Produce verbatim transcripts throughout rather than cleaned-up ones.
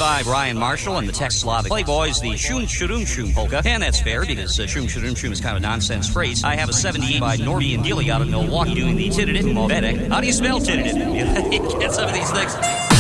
by Brian Marshall and the Czech-Slavic Playboys, the Shum Shurum Shum polka. And that's fair because uh, Shum Shurum Shum is kind of a nonsense phrase. I have a seventy-eight by Norby and Gilly out of Milwaukee doing the Tididit Movedek. How do you spell Tididit? You get some of these things.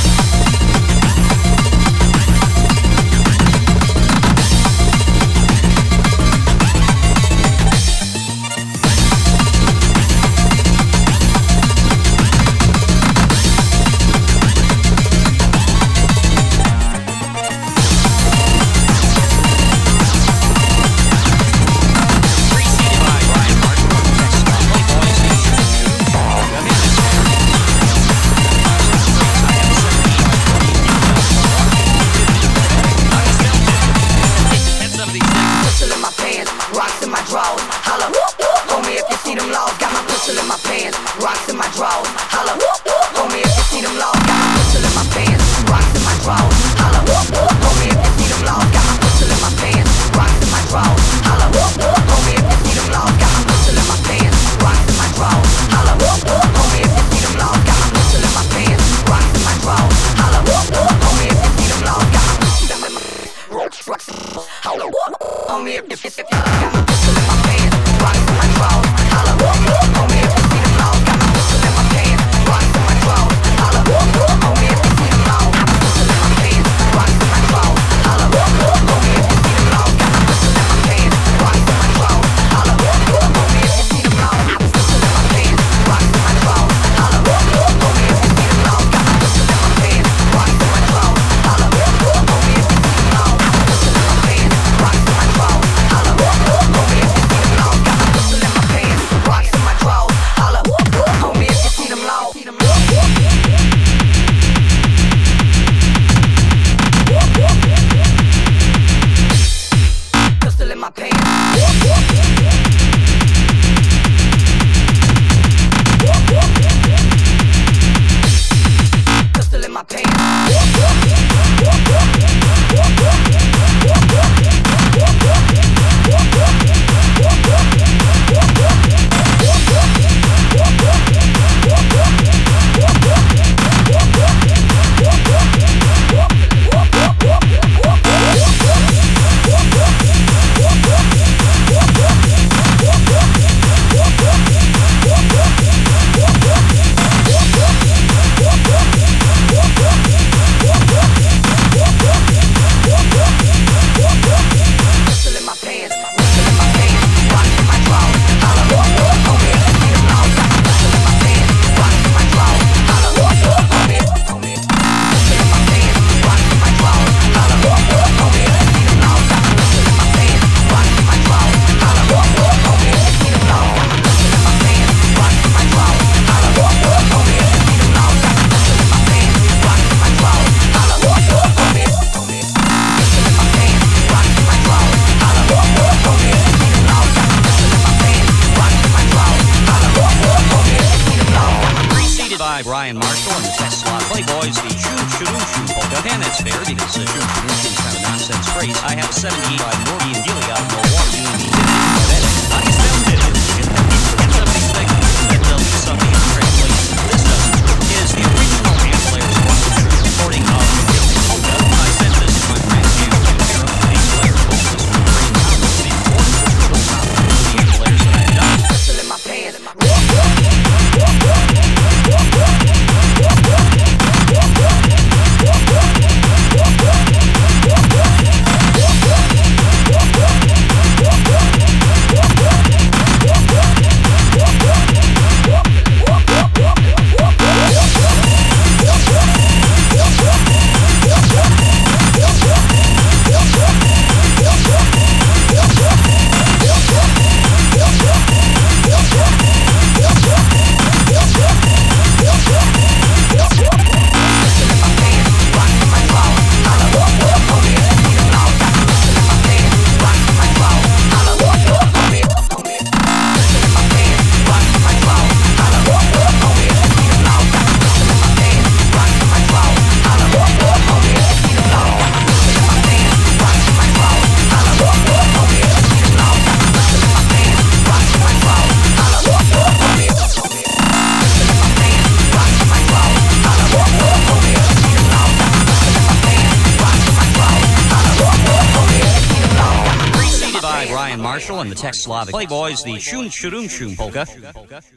Brian Marshall and the Czech-Slavic Playboys, the Shum Shurum Shum polka. And that's fair because uh, Shum Shurum Shum is kind of a nonsense phrase. I have a seventy-eight by Norby and Gilly out of Milwaukee doing the Tididit Movedek. How do you spell Tididit? Get some of these things that tell you something in translation. This doesn't. Is the original Hand Players recording of the polka. I sent this to my friend James Shapiro, the Hand Players vocalist from the Green Mountains, the Hand Players that I had done. Still in my pants. What? Marshall and the Czechoslovak Playboys, the Shun Shurun Shun polka.